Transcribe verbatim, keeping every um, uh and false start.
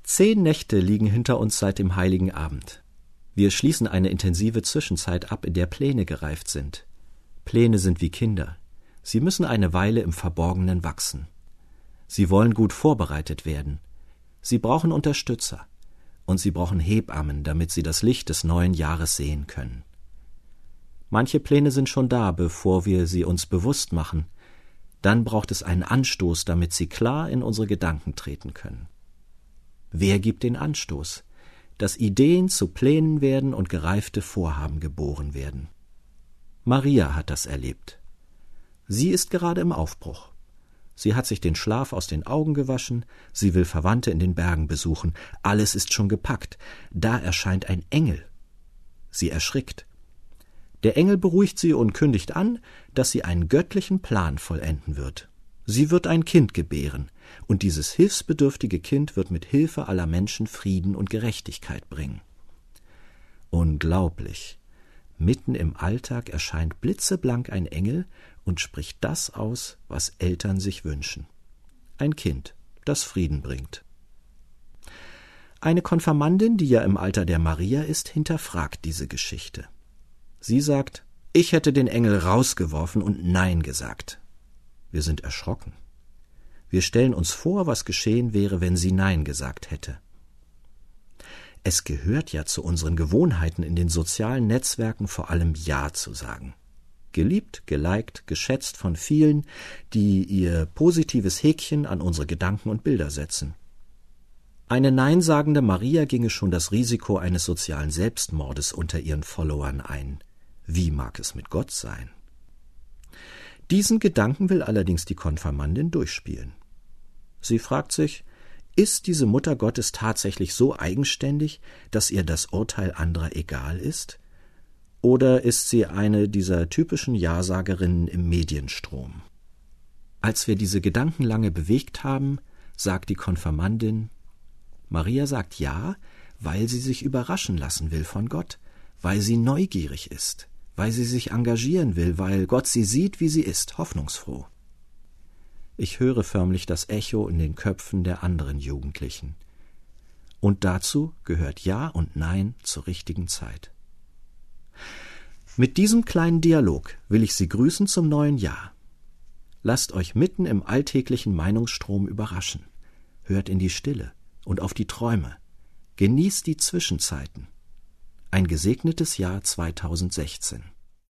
Zehn Nächte liegen hinter uns seit dem Heiligen Abend. Wir schließen eine intensive Zwischenzeit ab, in der Pläne gereift sind. Pläne sind wie Kinder. Sie müssen eine Weile im Verborgenen wachsen. Sie wollen gut vorbereitet werden. Sie brauchen Unterstützer. Und sie brauchen Hebammen, damit sie das Licht des neuen Jahres sehen können. Manche Pläne sind schon da, bevor wir sie uns bewusst machen. Dann braucht es einen Anstoß, damit sie klar in unsere Gedanken treten können. Wer gibt den Anstoß? Dass Ideen zu Plänen werden und gereifte Vorhaben geboren werden. Maria hat das erlebt. Sie ist gerade im Aufbruch. Sie hat sich den Schlaf aus den Augen gewaschen, sie will Verwandte in den Bergen besuchen, alles ist schon gepackt. Da erscheint ein Engel. Sie erschrickt. Der Engel beruhigt sie und kündigt an, dass sie einen göttlichen Plan vollenden wird. Sie wird ein Kind gebären, und dieses hilfsbedürftige Kind wird mit Hilfe aller Menschen Frieden und Gerechtigkeit bringen. Unglaublich! Mitten im Alltag erscheint blitzeblank ein Engel und spricht das aus, was Eltern sich wünschen. Ein Kind, das Frieden bringt. Eine Konfirmandin, die ja im Alter der Maria ist, hinterfragt diese Geschichte. Sie sagt, ich hätte den Engel rausgeworfen und Nein gesagt. Wir sind erschrocken. Wir stellen uns vor, was geschehen wäre, wenn sie Nein gesagt hätte. Es gehört ja zu unseren Gewohnheiten in den sozialen Netzwerken vor allem Ja zu sagen. Geliebt, geliked, geschätzt von vielen, die ihr positives Häkchen an unsere Gedanken und Bilder setzen. Eine neinsagende Maria ginge schon das Risiko eines sozialen Selbstmordes unter ihren Followern ein. Wie mag es mit Gott sein? Diesen Gedanken will allerdings die Konfirmandin durchspielen. Sie fragt sich, ist diese Mutter Gottes tatsächlich so eigenständig, dass ihr das Urteil anderer egal ist? Oder ist sie eine dieser typischen Ja-Sagerinnen im Medienstrom? Als wir diese Gedanken lange bewegt haben, sagt die Konfirmandin, Maria sagt Ja, weil sie sich überraschen lassen will von Gott, weil sie neugierig ist, weil sie sich engagieren will, weil Gott sie sieht, wie sie ist, hoffnungsfroh. Ich höre förmlich das Echo in den Köpfen der anderen Jugendlichen. Und dazu gehört Ja und Nein zur richtigen Zeit. Mit diesem kleinen Dialog will ich Sie grüßen zum neuen Jahr. Lasst euch mitten im alltäglichen Meinungsstrom überraschen. Hört in die Stille und auf die Träume. Genießt die Zwischenzeiten. Ein gesegnetes Jahr zweitausendsechzehn.